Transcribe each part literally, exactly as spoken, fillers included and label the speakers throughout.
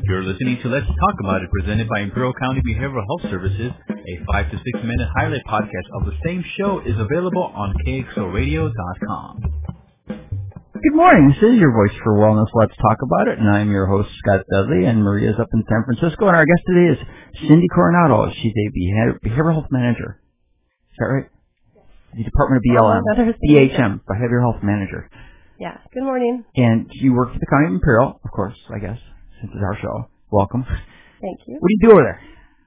Speaker 1: You're listening to Let's Talk About It, presented by Imperial County Behavioral Health Services. A five to six minute highlight podcast of the same show is available on K X O radio dot com.
Speaker 2: Good morning. This is your voice for wellness. Let's talk about it, and I'm your host, Scott Dudley, and Maria's up in San Francisco, and our guest today is Cindy Coronado. She's a behavioral health manager. Is that right? The Department of B L M, B H M, Behavioral Health Manager.
Speaker 3: Yeah. Good morning.
Speaker 2: And you work for the County of Imperial, of course, I guess, since it's our show. Welcome.
Speaker 3: Thank you.
Speaker 2: What do you do over there?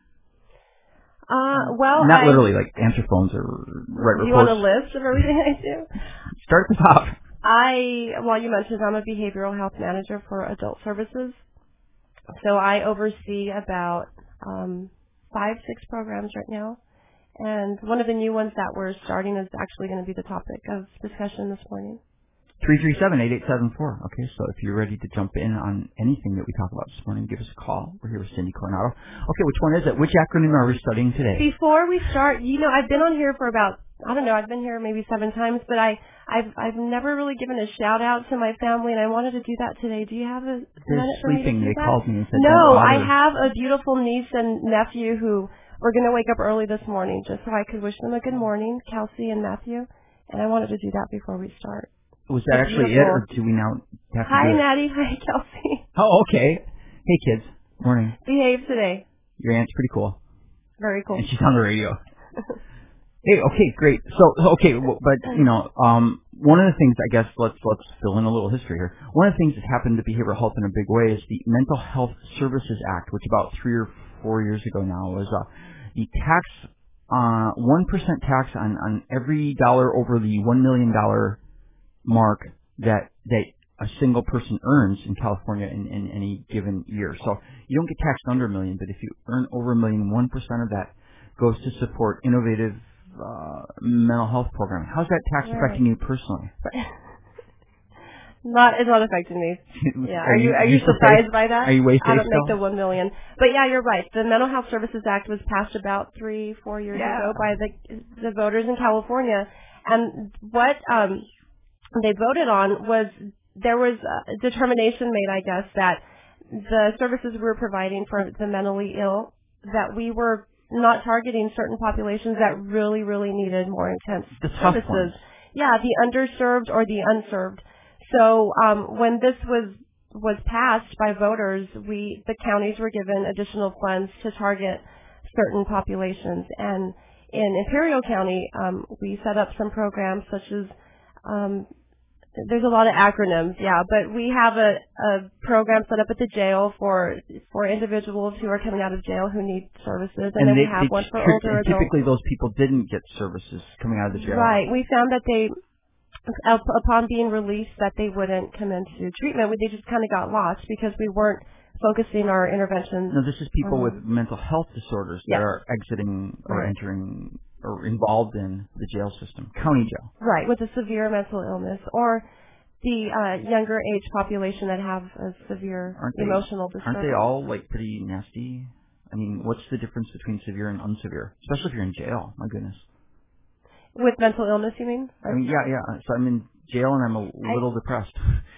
Speaker 3: Uh, well,
Speaker 2: Not
Speaker 3: I,
Speaker 2: literally, like answer phones or write
Speaker 3: you
Speaker 2: reports.
Speaker 3: want a list of everything I do?
Speaker 2: Start at the top.
Speaker 3: I, well, you mentioned I'm a behavioral health manager for adult services. So I oversee about um, five, six programs right now. And one of the new ones that we're starting is actually going to be the topic of discussion this morning.
Speaker 2: three three seven, eight eight seven four. Okay, so if you're ready to jump in on anything that we talk about this morning, give us a call. We're here with Cindy Coronado. Okay, which one is it? Which acronym are we studying today?
Speaker 3: Before we start, you know, I've been on here for about, I don't know, I've been here maybe seven times, but I, I've I've never really given a shout out to my family, and I wanted to do that today. Do you have a
Speaker 2: They're
Speaker 3: minute for me to
Speaker 2: sleeping.
Speaker 3: do
Speaker 2: They
Speaker 3: that?
Speaker 2: called me and said,
Speaker 3: No,
Speaker 2: don't
Speaker 3: I
Speaker 2: bother.
Speaker 3: have a beautiful niece and nephew who were going to wake up early this morning just so I could wish them a good morning, Kelsey and Matthew, and I wanted to do that before we start.
Speaker 2: Was that
Speaker 3: It's
Speaker 2: actually
Speaker 3: beautiful.
Speaker 2: it, or do we now have to
Speaker 3: Hi,
Speaker 2: do it?
Speaker 3: Maddie. Hi, Kelsey.
Speaker 2: Oh, okay. Hey, kids. Morning.
Speaker 3: Behave today.
Speaker 2: Your aunt's pretty cool.
Speaker 3: Very cool.
Speaker 2: And she's on the radio. Hey, okay, great. So, okay, well, but, you know, um, one of the things, I guess, let's let's fill in a little history here. One of the things that happened to behavioral health in a big way is the Mental Health Services Act, which about three or four years ago now was uh, the tax, uh, one percent tax on, on every dollar over the one million dollars mark that that a single person earns in California in, in any given year. So you don't get taxed under a million, but if you earn over a million, one percent of that goes to support innovative uh, mental health programming. How's that tax
Speaker 3: Right.
Speaker 2: affecting you personally?
Speaker 3: Not, it's not affecting me. Yeah.
Speaker 2: Are
Speaker 3: Are you
Speaker 2: you-
Speaker 3: are
Speaker 2: you
Speaker 3: you
Speaker 2: still
Speaker 3: surprised
Speaker 2: safe?
Speaker 3: by that?
Speaker 2: Are you way
Speaker 3: I
Speaker 2: safe
Speaker 3: don't make
Speaker 2: still?
Speaker 3: the one million. But yeah, you're right. The Mental Health Services Act was passed about three, four years
Speaker 2: Yeah.
Speaker 3: ago by the the voters in California, and what um they voted on was there was a determination made, I guess, that the services we were providing for the mentally ill, that we were not targeting certain populations that really, really needed more intense
Speaker 2: The tough
Speaker 3: services.
Speaker 2: ones.
Speaker 3: Yeah, the underserved or the unserved. So um, when this was was passed by voters, we the counties were given additional funds to target certain populations. And in Imperial County, um, we set up some programs such as um, there's a lot of acronyms, yeah, but we have a, a program set up at the jail for for individuals who are coming out of jail who need services, and,
Speaker 2: And
Speaker 3: then
Speaker 2: they,
Speaker 3: we have
Speaker 2: they
Speaker 3: one for
Speaker 2: ty-
Speaker 3: older
Speaker 2: and
Speaker 3: adults.
Speaker 2: typically those people didn't get services coming out of the jail.
Speaker 3: Right. We found that they, up- upon being released, that they wouldn't come into treatment. They just kind of got lost because we weren't focusing our interventions.
Speaker 2: No, this is people
Speaker 3: Mhm.
Speaker 2: with mental health disorders that
Speaker 3: Yes.
Speaker 2: are exiting or
Speaker 3: Right.
Speaker 2: entering or involved in the jail system, county jail.
Speaker 3: Right, with a severe mental illness, or the uh, younger age population that have a severe
Speaker 2: Aren't they,
Speaker 3: emotional disturbance.
Speaker 2: Aren't they all like pretty nasty? I mean, what's the difference between severe and unsevere? Especially if you're in jail. My goodness.
Speaker 3: With mental illness, you mean?
Speaker 2: I mean, yeah, yeah. So I'm in jail and I'm a
Speaker 3: I-
Speaker 2: little depressed.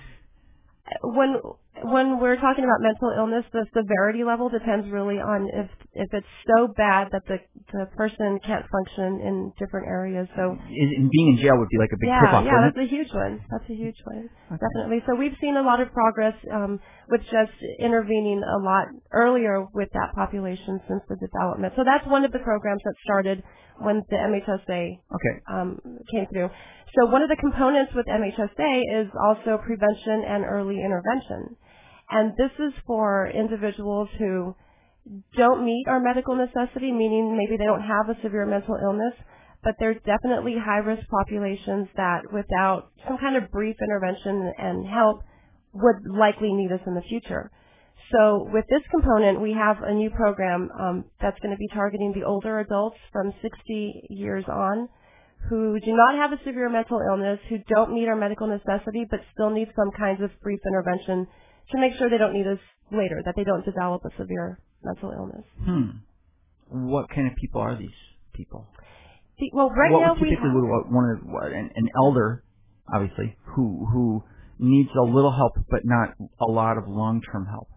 Speaker 3: When when we're talking about mental illness, the severity level depends really on if if it's so bad that the the person can't function in different areas. So
Speaker 2: In- in being in jail would be like a big
Speaker 3: yeah,
Speaker 2: tip-off,
Speaker 3: yeah,
Speaker 2: wouldn't
Speaker 3: that's a huge one. That's a huge one,
Speaker 2: Okay.
Speaker 3: definitely. So we've seen a lot of progress um, with just intervening a lot earlier with that population since the development. So that's one of the programs that started when the M H S A
Speaker 2: it? Okay.
Speaker 3: um, came through. So one of the components with M H S A is also prevention and early intervention. And this is for individuals who don't meet our medical necessity, meaning maybe they don't have a severe mental illness, but there's definitely high-risk populations that without some kind of brief intervention and help would likely need us in the future. So with this component, we have a new program um, that's going to be targeting the older adults from sixty years on who do not have a severe mental illness, who don't meet our medical necessity, but still need some kinds of brief intervention to make sure they don't need us later, that they don't develop a severe mental illness.
Speaker 2: Hmm. What kind of people are these people?
Speaker 3: The, well, right
Speaker 2: what
Speaker 3: now
Speaker 2: would
Speaker 3: we
Speaker 2: typically
Speaker 3: have...
Speaker 2: would what one of what, an, an elder, obviously, who who needs a little help but not a lot of long-term help.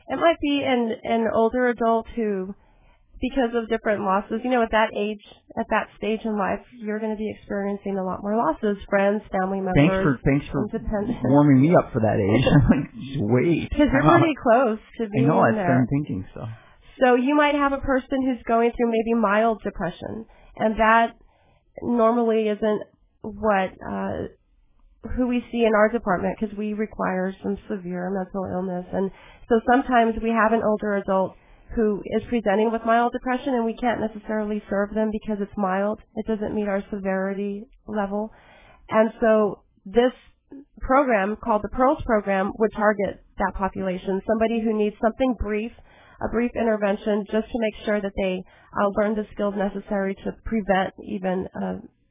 Speaker 3: It might be an, an older adult who, because of different losses, you know, at that age, at that stage in life, you're going to be experiencing a lot more losses, friends, family members.
Speaker 2: Thanks for thanks for warming me up for that age. I'm like, just wait.
Speaker 3: Because you're pretty close to being
Speaker 2: I know,
Speaker 3: in
Speaker 2: that's
Speaker 3: there.
Speaker 2: what I'm thinking, so.
Speaker 3: So you might have a person who's going through maybe mild depression, and that normally isn't what uh, who we see in our department, because we require some severe mental illness. And so sometimes we have an older adult who is presenting with mild depression, and we can't necessarily serve them because it's mild. It doesn't meet our severity level. And so this program, called the PEARLS program, would target that population, somebody who needs something brief, a brief intervention, just to make sure that they uh, learn the skills necessary to prevent even uh,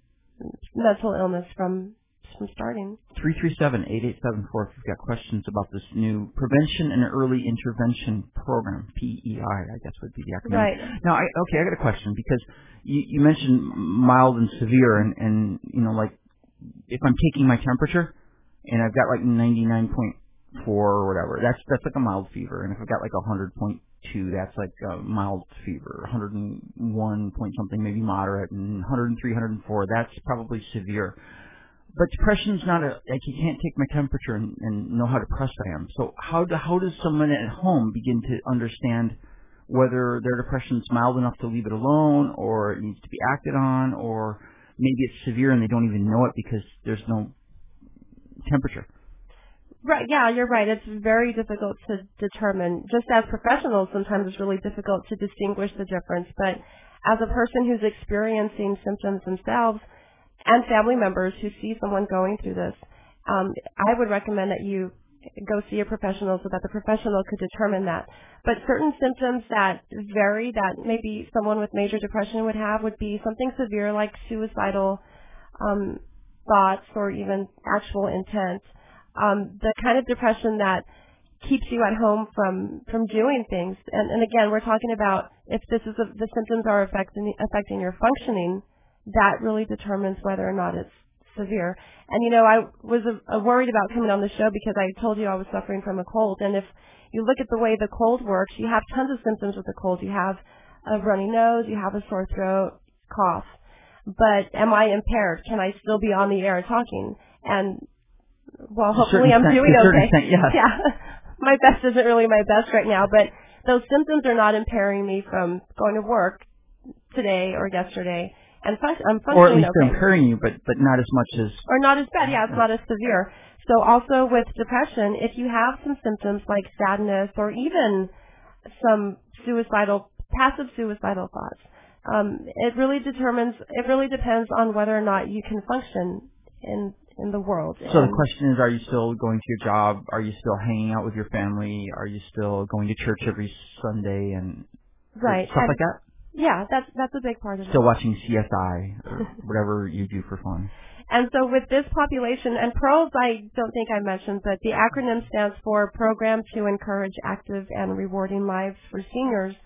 Speaker 3: mental illness from from starting.
Speaker 2: three three seven, eight eight seven four if you've got questions about this new Prevention and Early Intervention Program, P E I, I guess would be the acronym.
Speaker 3: Right.
Speaker 2: Now, I, okay, I got a question, because you, you mentioned mild and severe, and, and, you know, like, if I'm taking my temperature, and I've got like ninety-nine point four or whatever, that's that's like a mild fever, and if I've got like one hundred point two, that's like a mild fever, one hundred one point something, maybe moderate, and one hundred three, one hundred four, that's probably severe. But depression's not a, like, you can't take my temperature and, and know how depressed I am. So how do, how does someone at home begin to understand whether their depression's mild enough to leave it alone, or it needs to be acted on, or maybe it's severe and they don't even know it because there's no temperature?
Speaker 3: Right, yeah, you're right. It's very difficult to determine. Just as professionals, sometimes it's really difficult to distinguish the difference. But as a person who's experiencing symptoms themselves, and family members who see someone going through this, um, I would recommend that you go see a professional so that the professional could determine that. But certain symptoms that vary, that maybe someone with major depression would have, would be something severe like suicidal um, thoughts or even actual intent. Um, the kind of depression that keeps you at home from, from doing things. And, and again, we're talking about if this is a, the symptoms are affecting, affecting your functioning, that really determines whether or not it's severe. And, you know, I was uh, worried about coming on the show because I told you I was suffering from a cold. And if you look at the way the cold works, you have tons of symptoms with the cold. You have a runny nose, you have a sore throat, cough. But am I impaired? Can I still be on the air talking? And, well, hopefully I'm doing okay.
Speaker 2: Extent, yeah.
Speaker 3: yeah. My best isn't really my best right now, but those symptoms are not impairing me from going to work today or yesterday. And I'm functioning
Speaker 2: or at least
Speaker 3: okay.
Speaker 2: they're impairing you, but, but not as much as...
Speaker 3: Or not as bad, yeah, it's not as severe. So also with depression, if you have some symptoms like sadness or even some suicidal, passive suicidal thoughts, um, it really determines, it really depends on whether or not you can function in in the world.
Speaker 2: So
Speaker 3: and
Speaker 2: the question is, are you still going to your job? Are you still hanging out with your family? Are you still going to church every Sunday and
Speaker 3: right.
Speaker 2: stuff
Speaker 3: and,
Speaker 2: like that?
Speaker 3: Yeah, that's that's a big part of it.
Speaker 2: Still watching C S I or whatever you do for fun.
Speaker 3: And so with this population, and PEARLS, I don't think I mentioned, but the acronym stands for Program to Encourage Active and Rewarding Lives for Seniors.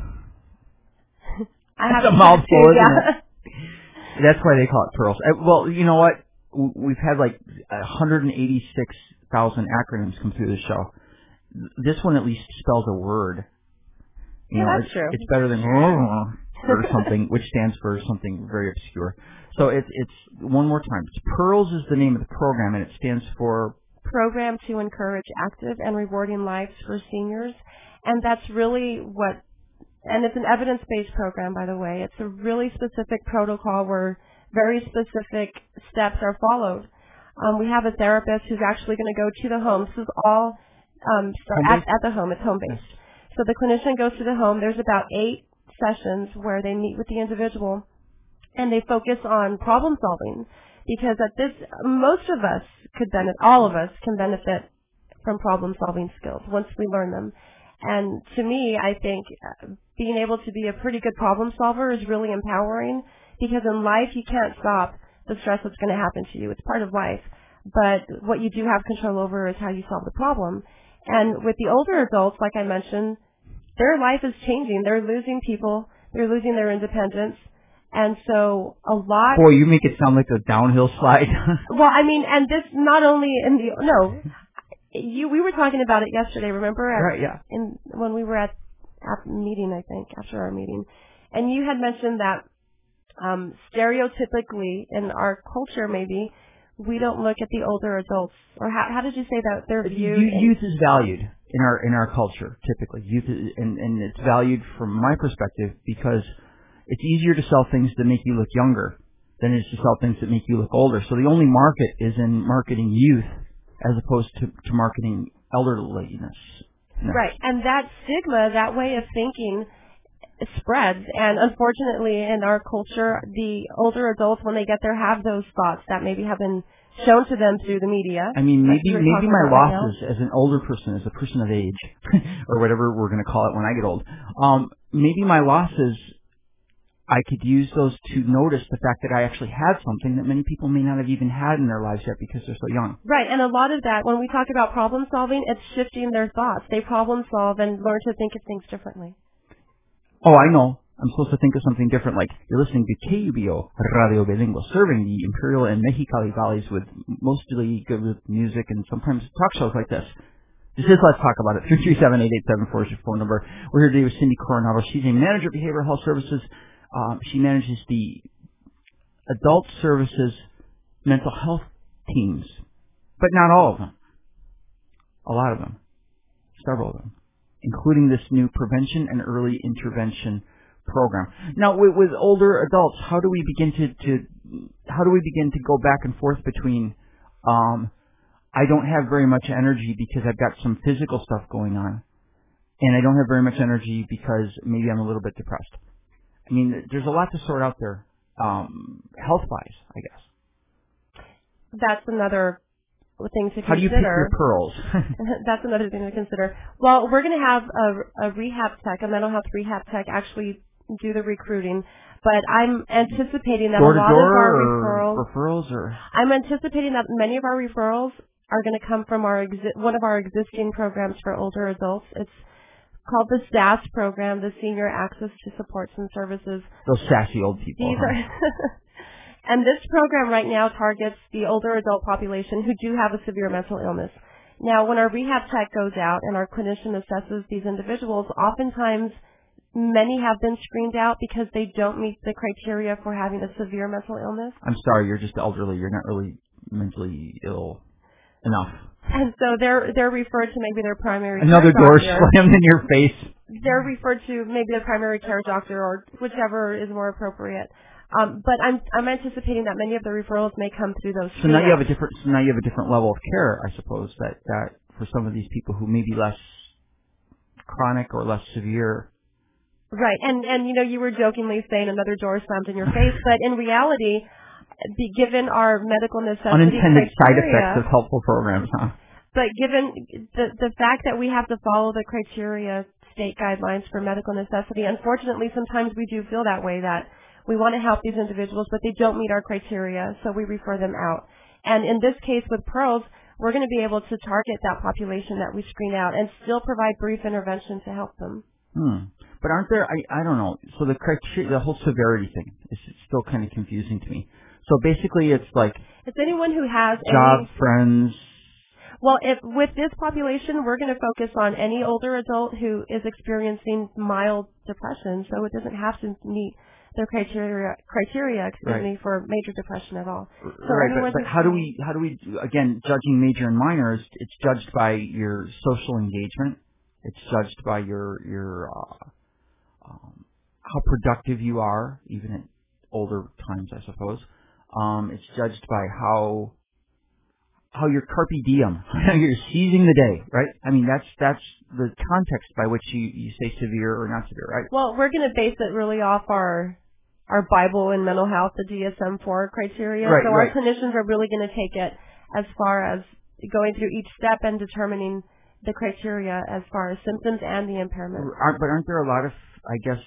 Speaker 3: I
Speaker 2: That's
Speaker 3: have
Speaker 2: a mouthful, isn't
Speaker 3: yeah.
Speaker 2: it? That's why they call it PEARLS. Uh, well, you know what? We've had like one hundred eighty-six thousand acronyms come through the show. This one at least spells a word. You
Speaker 3: yeah,
Speaker 2: know,
Speaker 3: that's
Speaker 2: it's,
Speaker 3: true.
Speaker 2: it's better than or something, which stands for something very obscure. So it's it's one more time. It's PEARLS is the name of the program, and it stands for
Speaker 3: Program to Encourage Active and Rewarding Lives for Seniors, and that's really what. And it's an evidence-based program, by the way. It's a really specific protocol where very specific steps are followed. Um, we have a therapist who's actually going to go to the home. This is all um, at, at the home. It's home-based. So the clinician goes to the home. There's about eight sessions where they meet with the individual, and they focus on problem solving. Because at this, most of us could benefit, all of us can benefit from problem solving skills once we learn them. And to me, I think uh, being able to be a pretty good problem solver is really empowering, because in life you can't stop the stress that's going to happen to you. It's part of life. But what you do have control over is how you solve the problem. And with the older adults, like I mentioned, their life is changing. They're losing people. They're losing their independence. And so a lot...
Speaker 2: Boy, you make it sound like a downhill slide.
Speaker 3: Well, I mean, and this not only in the... No, you we were talking about it yesterday. Remember? At,
Speaker 2: right. Yeah.
Speaker 3: In when we were at at the meeting, I think after our meeting, and you had mentioned that um, stereotypically in our culture, maybe we don't look at the older adults, or how, how did you say that they're viewed?
Speaker 2: Youth is valued in our in our culture typically. Youth is, and and it's valued from my perspective because it's easier to sell things that make you look younger than it is to sell things that make you look older. So the only market is in marketing youth as opposed to, to marketing elderliness. No.
Speaker 3: Right, and that stigma, that way of thinking spreads, and unfortunately in our culture, the older adults, when they get there, have those thoughts that maybe have been shown to them through the media.
Speaker 2: I mean, maybe maybe my
Speaker 3: right
Speaker 2: losses as an older person, as a person of age, or whatever we're going to call it when I get old, um, maybe my losses, I could use those to notice the fact that I actually had something that many people may not have even had in their lives yet because they're so young.
Speaker 3: Right, and a lot of that, when we talk about problem solving, it's shifting their thoughts. They problem solve and learn to think of things differently.
Speaker 2: Oh, I know. I'm supposed to think of something different, like you're listening to K U B O Radio Bilingual, serving the Imperial and Mexicali valleys with mostly good with music and sometimes talk shows like this. This is Let's Talk About It. three three seven, eight eight seven four is your phone number. We're here today with Cindy Coronado. She's a manager of behavioral health services. Um, she manages the adult services mental health teams, but not all of them. A lot of them. Several of them, including this new prevention and early intervention program. Now, with, with older adults, how do we begin to, to how do we begin to go back and forth between um, I don't have very much energy because I've got some physical stuff going on, and I don't have very much energy because maybe I'm a little bit depressed. I mean, there's a lot to sort out there, um, health-wise, I guess.
Speaker 3: That's another thing to consider.
Speaker 2: How do you pick your pearls?
Speaker 3: That's another thing to consider. Well, we're going to have a, a rehab tech, a mental health rehab tech, actually do the recruiting. But I'm anticipating that
Speaker 2: door
Speaker 3: a lot
Speaker 2: to door
Speaker 3: of our
Speaker 2: or
Speaker 3: referrals,
Speaker 2: referrals, or
Speaker 3: I'm anticipating that many of our referrals are going to come from our exi- one of our existing programs for older adults. It's called the S A S program, the Senior Access to Supports and Services.
Speaker 2: Those sassy old people.
Speaker 3: These
Speaker 2: huh?
Speaker 3: are and this program right now targets the older adult population who do have a severe mental illness. Now, when our rehab tech goes out and our clinician assesses these individuals, oftentimes many have been screened out because they don't meet the criteria for having a severe mental illness.
Speaker 2: I'm sorry, you're just elderly. You're not really mentally ill enough.
Speaker 3: And so they're they're referred to maybe their primary
Speaker 2: Another
Speaker 3: care
Speaker 2: door
Speaker 3: doctor.
Speaker 2: slammed in your face.
Speaker 3: They're referred to maybe their primary care doctor or whichever is more appropriate. Um, but I'm I'm anticipating that many of the referrals may come through those.
Speaker 2: So now you have a different. So now you have a different level of care, I suppose. That that for some of these people who may be less chronic or less severe.
Speaker 3: Right, and and you know you were jokingly saying another door slammed in your face, but in reality, be, given our medical necessity
Speaker 2: Unintended
Speaker 3: criteria,
Speaker 2: side effects of helpful programs, huh?
Speaker 3: But given the the fact that we have to follow the criteria, state guidelines for medical necessity, unfortunately, sometimes we do feel that way, that we want to help these individuals, but they don't meet our criteria, so we refer them out. And in this case with Pearls, we're going to be able to target that population that we screen out and still provide brief intervention to help them.
Speaker 2: Hmm. But aren't there, I, I don't know, so the criteria, the whole severity thing is still kind of confusing to me. So basically it's like
Speaker 3: It's anyone who has
Speaker 2: job,
Speaker 3: any,
Speaker 2: friends.
Speaker 3: Well, if with this population, we're going to focus on any older adult who is experiencing mild depression, so it doesn't have to meet their criteria, criteria, excuse
Speaker 2: Right.
Speaker 3: me, for major depression at all. So
Speaker 2: Right,
Speaker 3: anyone
Speaker 2: but, but
Speaker 3: who's-
Speaker 2: how do we, how do we, again, judging major and minor, is it's judged by your social engagement. It's judged by your, your, uh, um, how productive you are, even at older times, I suppose. Um, it's judged by how, how you're carpe diem, how you're seizing the day, right? I mean, that's, that's the context by which you, you say severe or not severe, right?
Speaker 3: Well, we're going to base it really off our our Bible in mental health, the D S M four criteria.
Speaker 2: Right,
Speaker 3: so
Speaker 2: right.
Speaker 3: our clinicians are really going to take it as far as going through each step and determining the criteria as far as symptoms and the impairment.
Speaker 2: Aren't, but aren't there a lot of, I guess,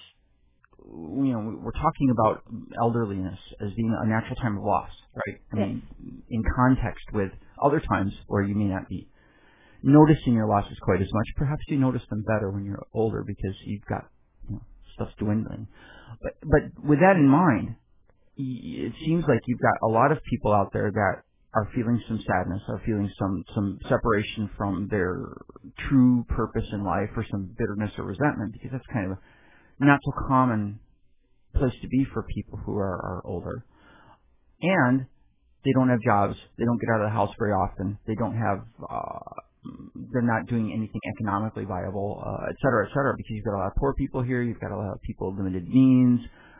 Speaker 2: you know, we're talking about elderliness as being a natural time of loss, right? I
Speaker 3: Yes.
Speaker 2: mean, in context with other times where you may not be noticing your losses quite as much. Perhaps you notice them better when you're older because you've got, you know, stuff dwindling. But but with that in mind, it seems like you've got a lot of people out there that are feeling some sadness, are feeling some, some separation from their true purpose in life, or some bitterness or resentment, because that's kind of a not so common place to be for people who are, are older. And they don't have jobs. They don't get out of the house very often. They don't have, uh, they're not doing anything economically viable, uh, et cetera, et cetera, because you've got a lot of poor people here. You've got a lot of people with limited means.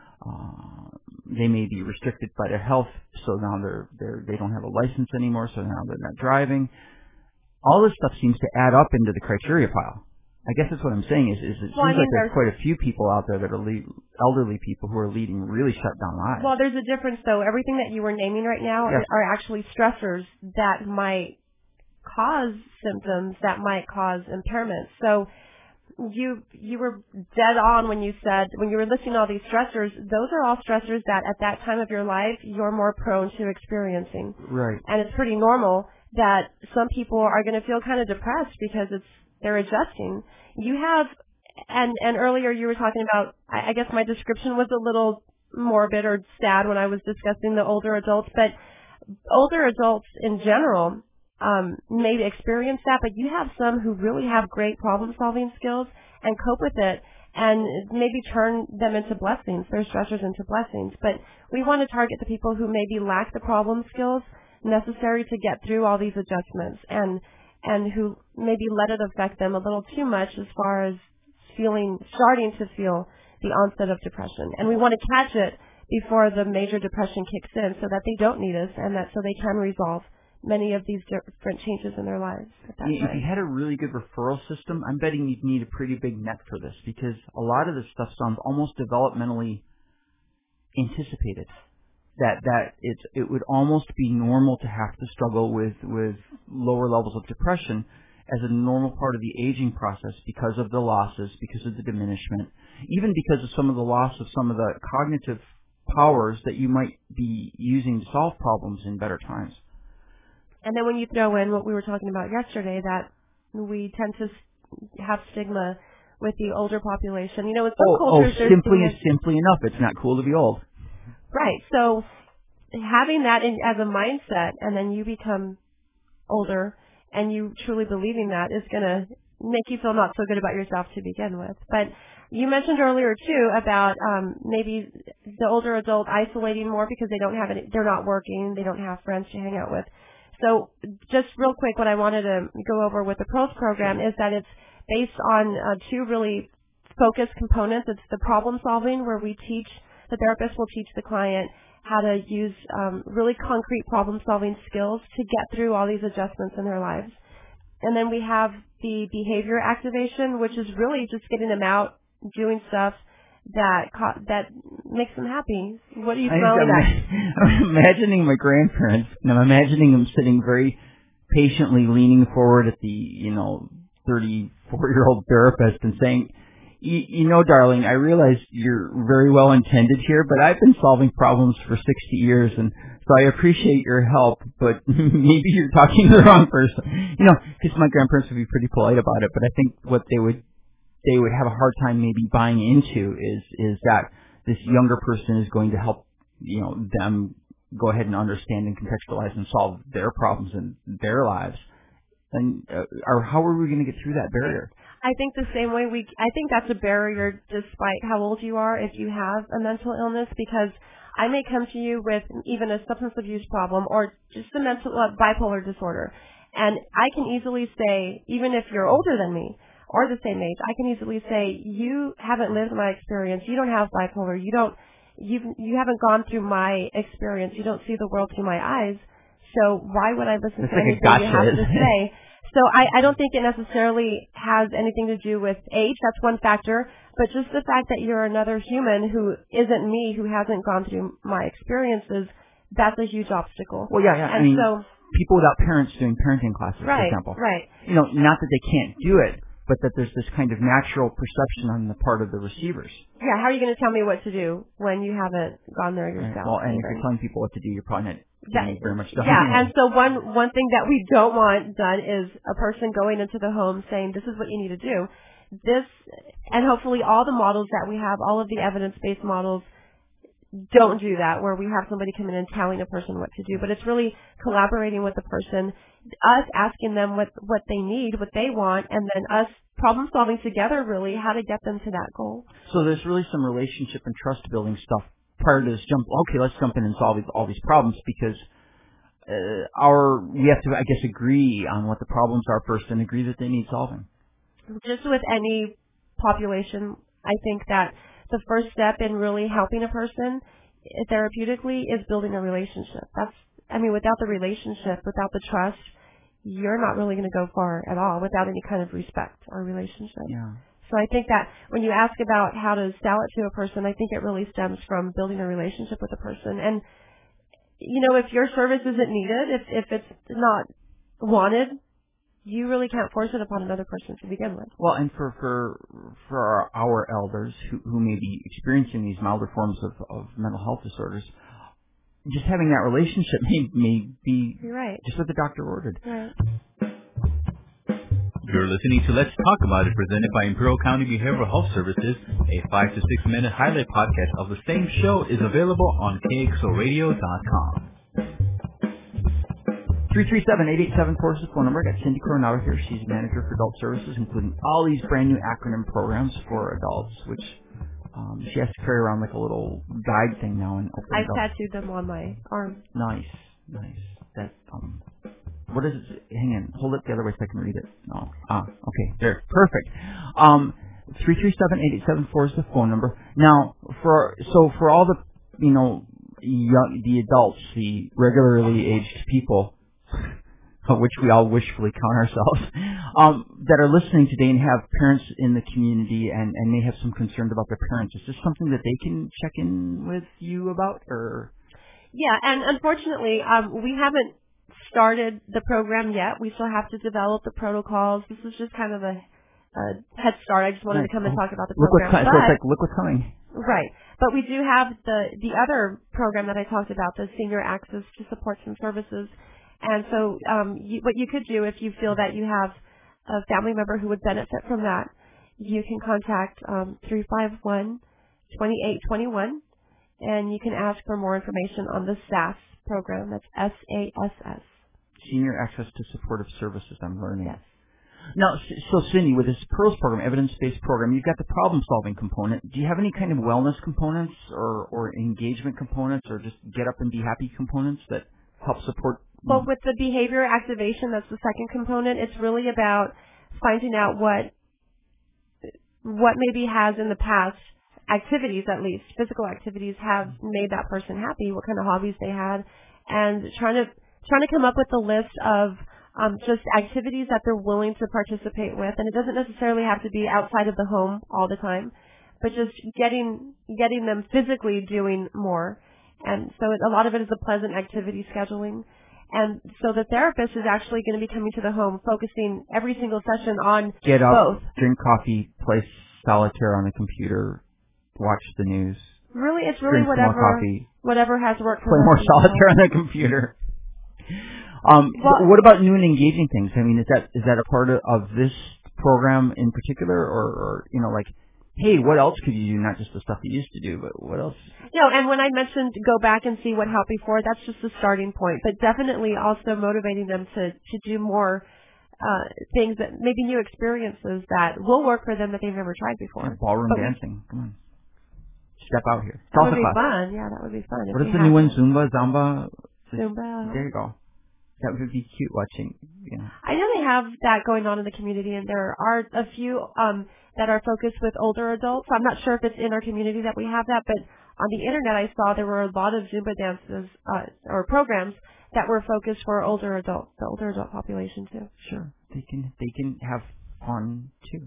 Speaker 2: Uh, they may be restricted by their health, so now they're, they're, they don't have a license anymore, so now they're not driving. All this stuff seems to add up into the criteria pile. I guess that's what I'm saying is, is it
Speaker 3: well,
Speaker 2: seems
Speaker 3: I mean,
Speaker 2: like there's quite a few people out there that are lead, elderly people who are leading really shut down lives.
Speaker 3: Well, there's a difference, though. Everything that you were naming right now
Speaker 2: yes.
Speaker 3: are actually stressors that might cause symptoms, that might cause impairments. So you you were dead on when you said, when you were listing all these stressors, those are all stressors that at that time of your life you're more prone to experiencing.
Speaker 2: Right.
Speaker 3: And it's pretty normal that some people are going to feel kind of depressed because it's they're adjusting. You have, and and earlier you were talking about, I, I guess my description was a little morbid or sad when I was discussing the older adults, but older adults in general um, maybe experience that, but you have some who really have great problem-solving skills and cope with it and maybe turn them into blessings, their stressors into blessings. But we want to target the people who maybe lack the problem skills necessary to get through all these adjustments and and who maybe let it affect them a little too much as far as feeling, starting to feel the onset of depression. And we want to catch it before the major depression kicks in so that they don't need us and that so they can resolve many of these different changes in their lives at that
Speaker 2: If
Speaker 3: time.
Speaker 2: you had a really good referral system, I'm betting you'd need a pretty big net for this, because a lot of this stuff sounds almost developmentally anticipated. That that it's it would almost be normal to have to struggle with, with lower levels of depression as a normal part of the aging process because of the losses, because of the diminishment, even because of some of the loss of some of the cognitive powers that you might be using to solve problems in better times.
Speaker 3: And then when you throw in what we were talking about yesterday, that we tend to have stigma with the older population. You know, in some
Speaker 2: oh,
Speaker 3: cultures,
Speaker 2: oh,
Speaker 3: there's
Speaker 2: simply
Speaker 3: stigma.
Speaker 2: simply enough, it's not cool to be old.
Speaker 3: Right. So having that in, as a mindset, and then you become older, and you truly believing that is going to make you feel not so good about yourself to begin with. But you mentioned earlier too about um, maybe the older adult isolating more because they don't have any, they're not working, they don't have friends to hang out with. So just real quick, what I wanted to go over with the PROS program is that it's based on uh, two really focused components. It's the problem solving, where we teach, the therapist will teach the client how to use um, really concrete problem solving skills to get through all these adjustments in their lives. And then we have the behavior activation, which is really just getting them out, doing stuff that co- that makes them happy. What are you smelling at?
Speaker 2: I'm imagining my grandparents, and I'm imagining them sitting very patiently leaning forward at the, you know, thirty-four-year-old therapist and saying, you know, darling, I realize you're very well intended here, but I've been solving problems for sixty years, and so I appreciate your help, but maybe you're talking to the wrong person. You know, because my grandparents would be pretty polite about it, but I think what they would they would have a hard time maybe buying into is is that this younger person is going to help, you know, them go ahead and understand and contextualize and solve their problems in their lives. And uh, or how are we going to get through that barrier?
Speaker 3: I think the same way we, I think that's a barrier despite how old you are if you have a mental illness, because I may come to you with even a substance abuse problem or just a mental uh, bipolar disorder. And I can easily say, even if you're older than me or the same age, I can easily say, you haven't lived my experience. You don't have bipolar. You don't, you you haven't gone through my experience. You don't see the world through my eyes. So why would I listen
Speaker 2: it's
Speaker 3: to
Speaker 2: like
Speaker 3: anything
Speaker 2: gotcha.
Speaker 3: you have to say? So I, I don't think it necessarily has anything to do with age. That's one factor. But just the fact that you're another human who isn't me, who hasn't gone through my experiences, that's a huge obstacle.
Speaker 2: Well, yeah, yeah.
Speaker 3: And
Speaker 2: I mean,
Speaker 3: so,
Speaker 2: people without parents doing parenting classes,
Speaker 3: right,
Speaker 2: for example.
Speaker 3: Right,
Speaker 2: You know, not that they can't do it, but that there's this kind of natural perception on the part of the receivers.
Speaker 3: Yeah, how are you going to tell me what to do when you haven't gone there yourself?
Speaker 2: Right. Well, and
Speaker 3: even?
Speaker 2: if you're telling people what to do, you're probably not
Speaker 3: That,
Speaker 2: getting very much done.
Speaker 3: yeah, and so one one thing that we don't want done is a person going into the home saying, this is what you need to do. This, and hopefully all the models that we have, all of the evidence-based models, don't do that, where we have somebody come in and telling a person what to do, but it's really collaborating with the person, us asking them what, what they need, what they want, and then us problem solving together really how to get them to that goal.
Speaker 2: So there's really some relationship and trust building stuff prior to this jump. Okay, let's jump in and solve all these problems, because uh, our we have to, I guess, agree on what the problems are first and agree that they need solving.
Speaker 3: Just with any population, I think that the first step in really helping a person therapeutically is building a relationship. That's, I mean, without the relationship, without the trust, you're not really going to go far at all without any kind of respect or relationship.
Speaker 2: Yeah.
Speaker 3: So I think that when you ask about how to sell it to a person, I think it really stems from building a relationship with a person. And, you know, if your service isn't needed, if, if it's not wanted, you really can't force it upon another person to begin with.
Speaker 2: Well, and for for for our, our elders who, who may be experiencing these milder forms of, of mental health disorders, just having that relationship may, may be
Speaker 3: You're right.
Speaker 2: just what the doctor ordered.
Speaker 3: Right.
Speaker 1: You're listening to Let's Talk About It, presented by Imperial County Behavioral Health Services. A five to six minute highlight podcast of the same show is available on K X O radio dot com.
Speaker 2: three three seven, eight eight seven four is the phone number. I got Cindy Coronado here. She's manager for adult services, including all these brand new acronym programs for adults, which um, she has to carry around like a little guide thing now. And
Speaker 3: I've tattooed them on my arm.
Speaker 2: Nice, nice. That um, what is it? Hang on, hold it the other way so I can read it. No, ah, okay, there, perfect. Um, three three seven, eight eight seven four is the phone number. Now, for so for all the you know young, the adults, the regularly aged people, which we all wishfully count ourselves, um, that are listening today and have parents in the community and, and may have some concerns about their parents. Is this something that they can check in with you about? Or
Speaker 3: Yeah, and unfortunately, um, we haven't started the program yet. We still have to develop the protocols. This is just kind of a, a head start. I just wanted
Speaker 2: right.
Speaker 3: to come and talk about the
Speaker 2: look
Speaker 3: program.
Speaker 2: What's,
Speaker 3: but,
Speaker 2: so it's like, look what's coming.
Speaker 3: Right. But we do have the, the other program that I talked about, the Senior Access to Supports and Services. And so um, you, what you could do if you feel that you have a family member who would benefit from that, you can contact um, three five one, two eight two one, and you can ask for more information on the S A S program. That's S A S S.
Speaker 2: Senior Access to Supportive Services, I'm learning.
Speaker 3: Yes.
Speaker 2: Now, so Cindy, with this PEARLS program, evidence-based program, you've got the problem-solving component. Do you have any kind of wellness components or, or engagement components or just get-up-and-be-happy components that help support?
Speaker 3: Well, with the behavior activation, that's the second component. It's really about finding out what what maybe has in the past, activities at least, physical activities have made that person happy, what kind of hobbies they had, and trying to trying to come up with a list of um, just activities that they're willing to participate with. And it doesn't necessarily have to be outside of the home all the time, but just getting getting them physically doing more. And so it, a lot of it is a pleasant activity scheduling. And so the therapist is actually going to be coming to the home, focusing every single session on
Speaker 2: Get up,
Speaker 3: both.
Speaker 2: Drink coffee, play solitaire on the computer, watch the news.
Speaker 3: Really, it's really
Speaker 2: drink
Speaker 3: whatever
Speaker 2: more coffee,
Speaker 3: whatever has worked for
Speaker 2: play
Speaker 3: them.
Speaker 2: more solitaire on the computer. Um,
Speaker 3: Well,
Speaker 2: what about new and engaging things? I mean, is that is that a part of, of this program in particular, or, or you know, like, hey, what else could you do? Not just the stuff you used to do, but what else?
Speaker 3: No, and when I mentioned go back and see what helped before, that's just the starting point. But definitely also motivating them to, to do more uh, things, that maybe new experiences that will work for them that they've never tried before.
Speaker 2: Yeah, ballroom
Speaker 3: but
Speaker 2: dancing. Come on. Step out here.
Speaker 3: That would
Speaker 2: Salsa
Speaker 3: be
Speaker 2: class.
Speaker 3: fun. Yeah, that would be fun.
Speaker 2: What is the new one? Zumba? Zamba?
Speaker 3: Zumba.
Speaker 2: There you go. That would be cute watching. You know.
Speaker 3: I know they have that going on in the community, and there are a few um, that are focused with older adults. I'm not sure if it's in our community that we have that, but on the internet I saw there were a lot of Zumba dances uh, or programs that were focused for older adults, the older adult population too.
Speaker 2: Sure, they can they can have fun too.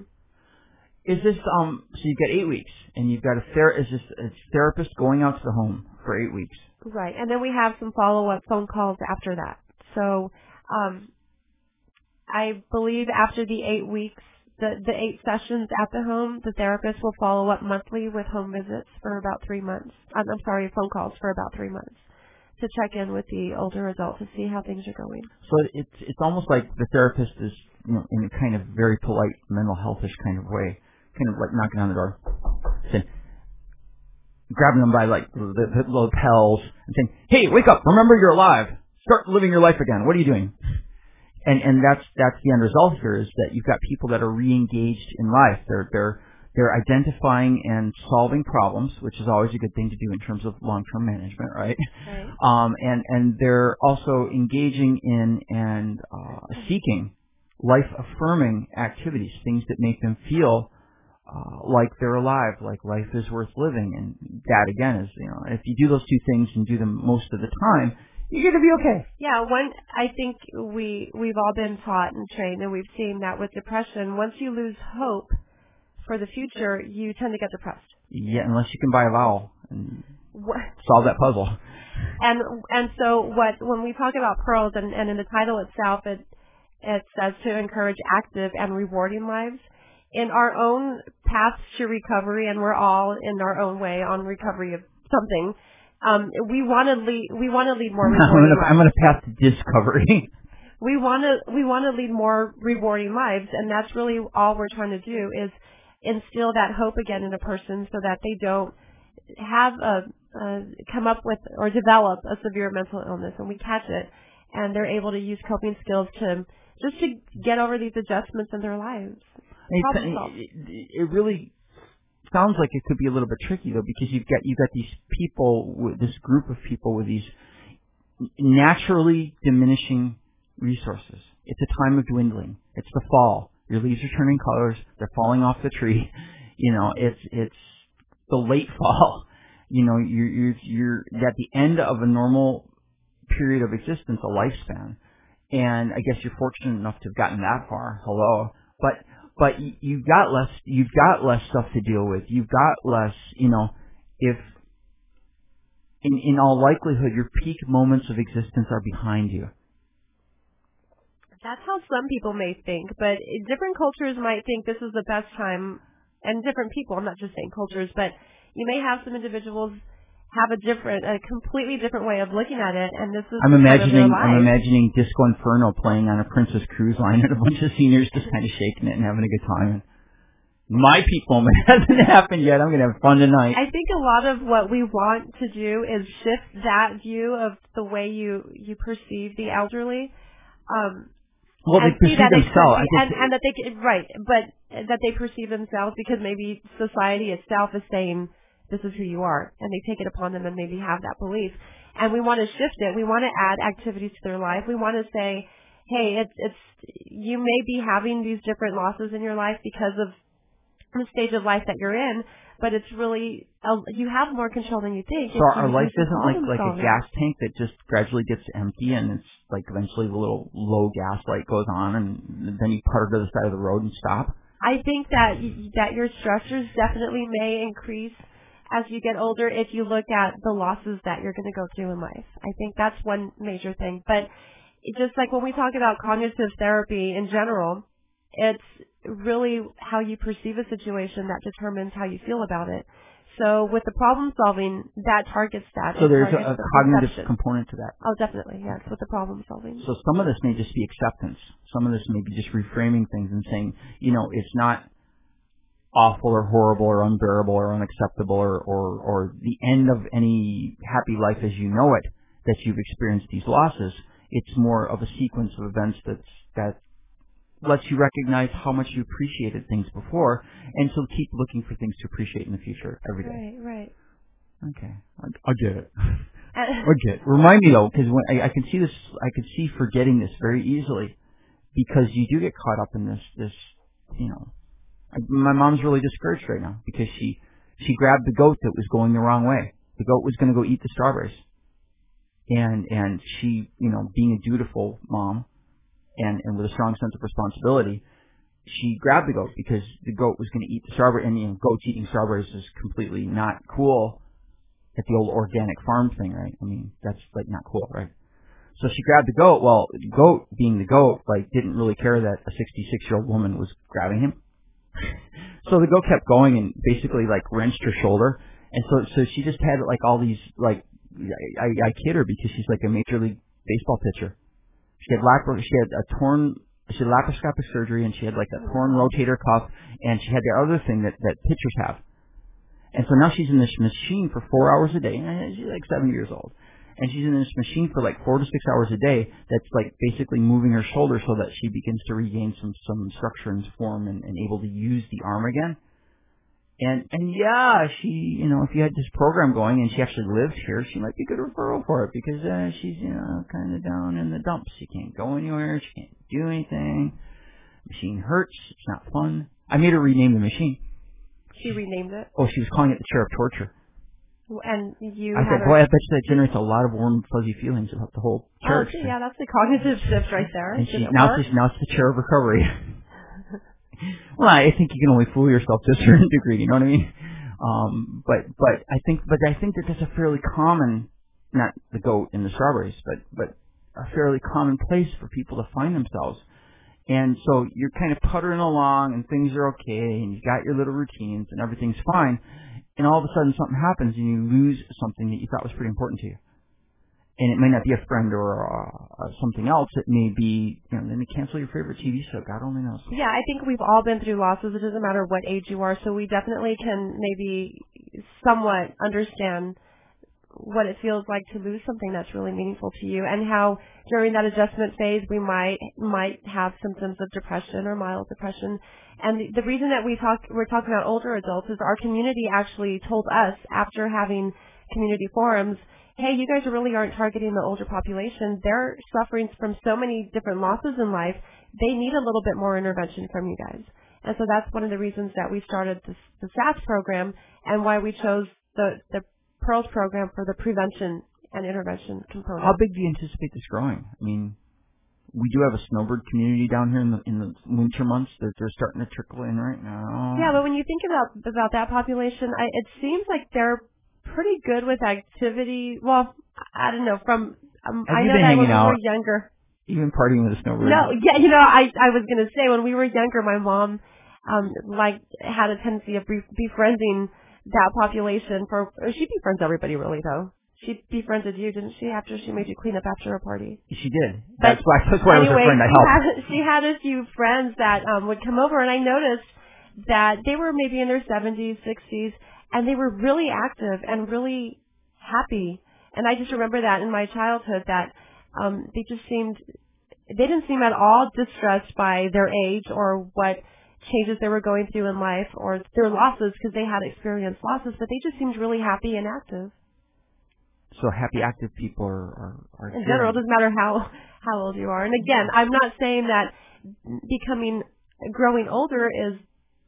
Speaker 2: Is this um? So you've got eight weeks, and you've got a ther- is this a therapist going out to the home for eight weeks?
Speaker 3: Right, and then we have some follow-up phone calls after that. So um, I believe after the eight weeks, the the eight sessions at the home, the therapist will follow up monthly with home visits for about three months. I'm, I'm sorry, phone calls for about three months to check in with the older adult to see how things are going.
Speaker 2: So it's it's almost like the therapist is, you know, in a kind of very polite mental healthish kind of way, kind of like knocking on the door, saying, grabbing them by like the, the lapels and saying, "Hey, wake up! Remember you're alive. Start living your life again. What are you doing?" And and that's that's the end result here is that you've got people that are re-engaged in life. They're they're they're identifying and solving problems, which is always a good thing to do in terms of long-term management, right?
Speaker 3: Right.
Speaker 2: Um, and and they're also engaging in and uh, seeking life-affirming activities, things that make them feel uh, like they're alive, like life is worth living. And that again is, you know, if you do those two things and do them most of the time, you're going to be okay.
Speaker 3: Yeah, one, I think we, we've all been taught and trained, and we've seen that with depression. Once you lose hope for the future, you tend to get depressed.
Speaker 2: Yeah, unless you can buy a vowel and
Speaker 3: what?
Speaker 2: solve that puzzle.
Speaker 3: And and so what when we talk about pearls, and, and in the title itself, it it says to encourage active and rewarding lives. In our own paths to recovery, and we're all in our own way on recovery of something, um, we want to lead we want to lead more rewarding lives.
Speaker 2: I'm going to path to discovery.
Speaker 3: We want to we want to lead more rewarding lives, and that's really all we're trying to do is instill that hope again in a person so that they don't have a, a come up with or develop a severe mental illness, and we catch it, and they're able to use coping skills to just to get over these adjustments in their lives.
Speaker 2: It, it, it really sounds like it could be a little bit tricky though, because you've got you've got these people, this group of people with these naturally diminishing resources. It's a time of dwindling. It's the fall. Your leaves are turning colors. They're falling off the tree. You know, it's it's the late fall. You know, you're you're, you're at the end of a normal period of existence, a lifespan. And I guess you're fortunate enough to have gotten that far. Hello, but but you've got less. You've got less stuff to deal with. You've got less. You know, if in in all likelihood your peak moments of existence are behind you.
Speaker 3: That's how some people may think, but different cultures might think this is the best time, and different people, I'm not just saying cultures, but you may have some individuals have a different, a completely different way of looking at it, and this is
Speaker 2: I'm imagining, I'm
Speaker 3: life.
Speaker 2: imagining Disco Inferno playing on a Princess Cruise line and a bunch of seniors just kind of shaking it and having a good time. My peak moment hasn't happened yet. I'm going to have fun tonight.
Speaker 3: I think a lot of what we want to do is shift that view of the way you, you perceive the elderly. Um,
Speaker 2: Well, they perceive themselves.
Speaker 3: Be, and, and that they right, but that they perceive themselves because maybe society itself is saying this is who you are, and they take it upon them and maybe have that belief. And we want to shift it. We want to add activities to their life. We want to say, hey, it's it's you may be having these different losses in your life because of the stage of life that you're in, but it's really uh, you have more control than you think.
Speaker 2: So our life isn't like like a gas tank that just gradually gets empty, and it's like eventually the little low gas light goes on, and then you park to the side of the road and stop.
Speaker 3: I think that that your stressors definitely may increase as you get older if you look at the losses that you're going to go through in life. I think that's one major thing. But just like when we talk about cognitive therapy in general, it's really how you perceive a situation that determines how you feel about it. So with the problem solving, that targets that.
Speaker 2: So there's a, a cognitive perception component to that.
Speaker 3: Oh, definitely, yes, with the problem solving.
Speaker 2: So some of this may just be acceptance. Some of this may be just reframing things and saying, you know, it's not awful or horrible or unbearable or unacceptable or, or, or the end of any happy life as you know it that you've experienced these losses. It's more of a sequence of events that's, that lets you recognize how much you appreciated things before, and so keep looking for things to appreciate in the future every day.
Speaker 3: Right, right.
Speaker 2: Okay, I, I get it. I get it. Remind me though, because when I, I can see this, I can see forgetting this very easily, because you do get caught up in this, this, you know. I, my mom's really discouraged right now because she she grabbed the goat that was going the wrong way. The goat was going to go eat the strawberries, and and she, you know, being a dutiful mom. And, and with a strong sense of responsibility, she grabbed the goat because the goat was going to eat the strawberry. And, you know, goats eating strawberries is completely not cool at the old organic farm thing, right? I mean, that's, like, not cool, right? So she grabbed the goat. Well, the goat, being the goat, like, didn't really care that a sixty-six-year-old woman was grabbing him. So the goat kept going and basically, like, wrenched her shoulder. And so so she just had, like, all these, like, I, I kid her because she's, like, a Major League Baseball pitcher. She had lapar- she had a torn, she had laparoscopic surgery, and she had like a torn rotator cuff, and she had the other thing that, that pitchers have. And so now she's in this machine for four hours a day. And she's like seven years old. And she's in this machine for like four to six hours a day that's like basically moving her shoulder so that she begins to regain some, some structure and form and, and able to use the arm again. And, and yeah, she, you know, if you had this program going and she actually lived here, she might be a good referral for it because uh, she's, you know, kind of down in the dumps. She can't go anywhere. She can't do anything. The machine hurts. It's not fun. I made her rename the machine.
Speaker 3: She renamed it?
Speaker 2: Oh, she was calling it the chair of torture.
Speaker 3: And you
Speaker 2: I
Speaker 3: had
Speaker 2: said,
Speaker 3: her...
Speaker 2: boy, I bet you that generates a lot of warm, fuzzy feelings about the whole church.
Speaker 3: Oh, yeah, that's the cognitive shift right there.
Speaker 2: And she, now, it's, now it's the chair of recovery. Well, I think you can only fool yourself to a certain degree, you know what I mean? Um, but, but I think, but I think that that's a fairly common, not the goat and the strawberries, but, but a fairly common place for people to find themselves. And so you're kind of puttering along and things are okay and you've got your little routines and everything's fine. And all of a sudden something happens and you lose something that you thought was pretty important to you. And it may not be a friend or uh, something else. It may be, you know, then they cancel your favorite T V show. God only knows.
Speaker 3: Yeah, I think we've all been through losses. It doesn't matter what age you are. So we definitely can maybe somewhat understand what it feels like to lose something that's really meaningful to you and how during that adjustment phase we might might have symptoms of depression or mild depression. And the, the reason that we talk, we're talking about older adults is our community actually told us after having community forums, hey, you guys really aren't targeting the older population. They're suffering from so many different losses in life. They need a little bit more intervention from you guys. And so that's one of the reasons that we started this, the S A S program and why we chose the, the PEARLS program for the prevention and intervention component.
Speaker 2: How big do you anticipate this growing? I mean, we do have a snowbird community down here in the in the winter months that they're starting to trickle in right now.
Speaker 3: Yeah, but when you think about about that population, I, it seems like they're pretty good with activity. Well, I don't know. From um,
Speaker 2: Have
Speaker 3: I
Speaker 2: you
Speaker 3: know
Speaker 2: been
Speaker 3: that
Speaker 2: hanging
Speaker 3: when we
Speaker 2: out?
Speaker 3: were younger.
Speaker 2: Even partying with a snowbird?
Speaker 3: No, yeah, you know, I I was gonna say when we were younger, my mom um like had a tendency of bef- befriending that population. For she befriends everybody really though. She befriended you, didn't she? After she made you clean up after a party.
Speaker 2: She did.
Speaker 3: But
Speaker 2: that's why. That's why
Speaker 3: anyway,
Speaker 2: I was her friend. I
Speaker 3: she
Speaker 2: helped.
Speaker 3: had she had a few friends that um would come over, and I noticed that they were maybe in their seventies, sixties, and they were really active and really happy. And I just remember that in my childhood that um they just seemed they didn't seem at all distressed by their age or what changes they were going through in life or their losses because they had experienced losses, but they just seemed really happy and active.
Speaker 2: So happy, active people are are, are
Speaker 3: in general. It doesn't matter how how old you are. And again, I'm not saying that becoming growing older is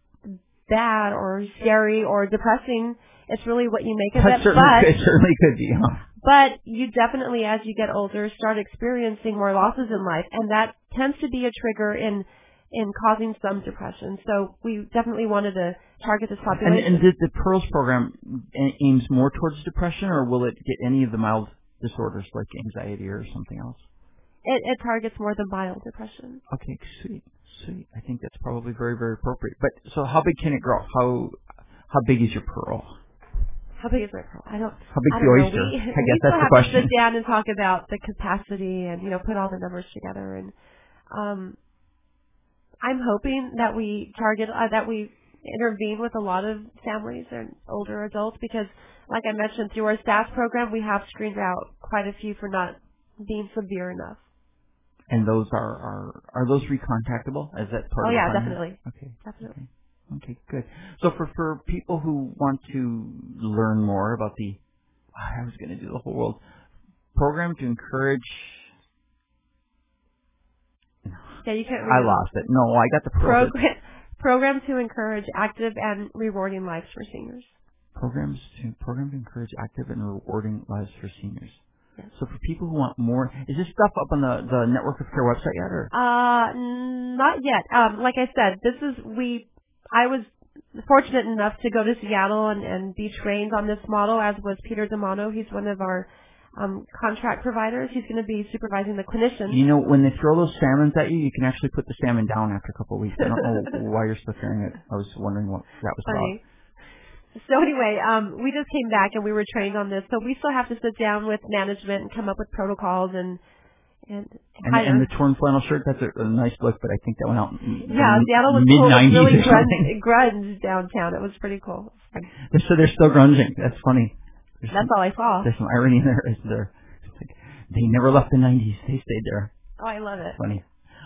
Speaker 3: bad or scary or depressing. It's really what you make of
Speaker 2: That
Speaker 3: it.
Speaker 2: certainly,
Speaker 3: But
Speaker 2: it certainly could be. Huh?
Speaker 3: But you definitely, as you get older, start experiencing more losses in life, and that tends to be a trigger in in causing some depression. So we definitely wanted to target this population.
Speaker 2: And, and the, the PEARLS program aims more towards depression, or will it get any of the mild disorders like anxiety or something else?
Speaker 3: It, it targets more the mild depression.
Speaker 2: Okay, sweet, sweet. I think that's probably very, very appropriate. But so, how big can it grow? How how big is your pearl?
Speaker 3: How big is my pearl? I don't.
Speaker 2: How big's
Speaker 3: I
Speaker 2: the
Speaker 3: don't
Speaker 2: oyster?
Speaker 3: know. We,
Speaker 2: I guess
Speaker 3: we
Speaker 2: that's
Speaker 3: still
Speaker 2: the
Speaker 3: have
Speaker 2: question.
Speaker 3: to sit down and talk about the capacity and you know put all the numbers together. And um, I'm hoping that we target uh, that we intervene with a lot of families and older adults because, like I mentioned, through our S A S program, we have screened out quite a few for not being severe enough.
Speaker 2: And those are are are those recontactable? Is that part
Speaker 3: oh
Speaker 2: of the
Speaker 3: yeah,
Speaker 2: plan?
Speaker 3: definitely.
Speaker 2: Okay,
Speaker 3: definitely.
Speaker 2: Okay. Okay, good. So for, for people who want to learn more about the, I was going to do the whole world, program to encourage,
Speaker 3: Yeah, you can't
Speaker 2: I
Speaker 3: read
Speaker 2: lost it. No, I got the program.
Speaker 3: program. Program to encourage active and rewarding lives for seniors.
Speaker 2: Programs to, program to encourage active and rewarding lives for seniors.
Speaker 3: Yes.
Speaker 2: So for people who want more, is this stuff up on the, the Network of Care website yet? Or?
Speaker 3: Uh, not yet. Um, like I said, this is, we, I was fortunate enough to go to Seattle and, and be trained on this model, as was Peter D'Amano. He's one of our um, contract providers. He's going to be supervising the clinicians.
Speaker 2: You know, when they throw those salmons at you, you can actually put the salmon down after a couple of weeks. I don't know why you're still carrying it. I was wondering what that was
Speaker 3: Funny.
Speaker 2: about.
Speaker 3: So anyway, um, we just came back and we were trained on this. So we still have to sit down with management and come up with protocols and And
Speaker 2: and, and the torn flannel shirt, that's a, a nice look, but I think that went out in
Speaker 3: yeah, Seattle was
Speaker 2: mid
Speaker 3: cool.
Speaker 2: nineties
Speaker 3: It was really
Speaker 2: or something.
Speaker 3: grunge, grunge downtown. It was pretty cool.
Speaker 2: So they're still grunging. That's funny. There's
Speaker 3: That's
Speaker 2: some,
Speaker 3: all I saw.
Speaker 2: There's some irony there, isn't there? It's like, they never left the nineties. They stayed there.
Speaker 3: Oh, I love it.
Speaker 2: Funny.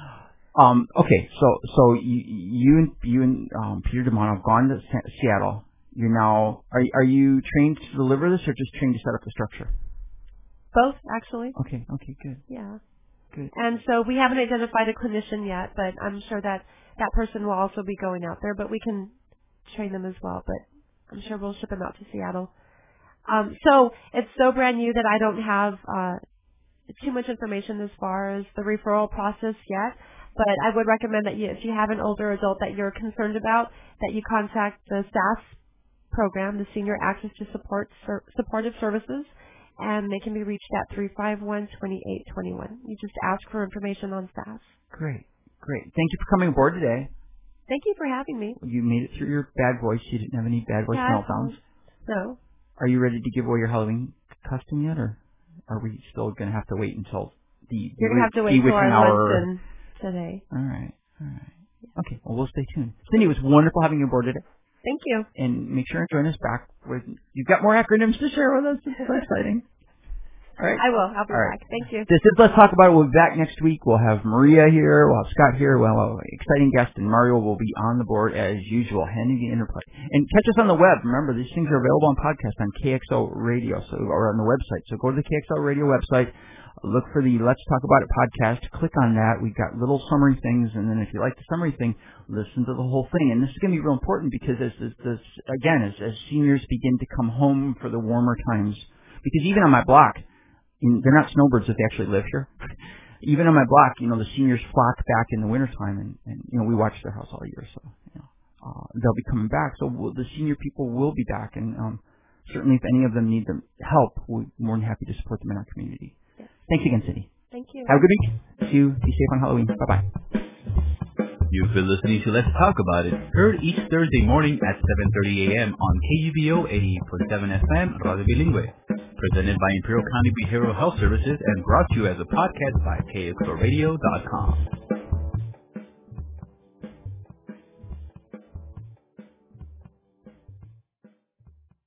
Speaker 2: Um, okay, so so you you and you and um, Peter DeMono have gone to Seattle. You're now are are you trained to deliver this, or just trained to set up the structure?
Speaker 3: Both, actually.
Speaker 2: Okay. Okay. Good.
Speaker 3: Yeah.
Speaker 2: Good.
Speaker 3: And so we haven't identified a clinician yet, but I'm sure that that person will also be going out there. But we can train them as well. But I'm sure we'll ship them out to Seattle. Um, so it's so brand new that I don't have uh, too much information as far as the referral process yet. But I would recommend that you, if you have an older adult that you're concerned about, that you contact the S A S program, the Senior Access to Support Ser- Supportive Services, and they can be reached at three five one, two eight two one. You just ask for information on S A S.
Speaker 2: Great, great. Thank you for coming aboard today.
Speaker 3: Thank you for having me.
Speaker 2: You made it through your bad voice. You didn't have any bad voice
Speaker 3: yeah,
Speaker 2: meltdowns.
Speaker 3: No.
Speaker 2: Are you ready to give away your Halloween costume yet, or are we still going to have to wait until the
Speaker 3: You're going to have to wait until our
Speaker 2: hour
Speaker 3: luncheon today.
Speaker 2: All right, all right. Okay, well, we'll stay tuned. Cindy, it was wonderful having you aboard today.
Speaker 3: Thank you.
Speaker 2: And make sure and join us back. With, you've got more acronyms to share with us. It's so exciting. All right.
Speaker 3: I will. I'll be
Speaker 2: All
Speaker 3: back.
Speaker 2: right.
Speaker 3: Thank you.
Speaker 2: This is Let's Talk About It. We'll be back next week. We'll have Maria here. We'll have Scott here. We'll have an exciting guest, and Mario will be on the board as usual, handling the interplay. And catch us on the web. Remember, these things are available on podcast on K X O Radio, so or on the website. So go to the K X O Radio website. Look for the Let's Talk About It podcast. Click on that. We've got little summary things, and then if you like the summary thing, listen to the whole thing. And this is going to be real important because, as, as, as again, as, as seniors begin to come home for the warmer times, because even on my block, in, they're not snowbirds if they actually live here. Even on my block, you know, the seniors flock back in the wintertime, and, and you know, we watch their house all year, so you know, uh, they'll be coming back. So we'll, the senior people will be back, and um, certainly if any of them need them help, we're more than happy to support them in our community.
Speaker 3: Yes.
Speaker 2: Thanks again, Cindy.
Speaker 3: Thank you.
Speaker 2: Have a good week. See you. Be safe on Halloween. Bye-bye.
Speaker 1: You've been listening to Let's Talk About It, heard each Thursday morning at seven thirty a.m. on K U B O eighty-eight point seven F M, Radio Bilingüe. Presented by Imperial County Behavioral Health Services and brought to you as a podcast by K X O radio dot com.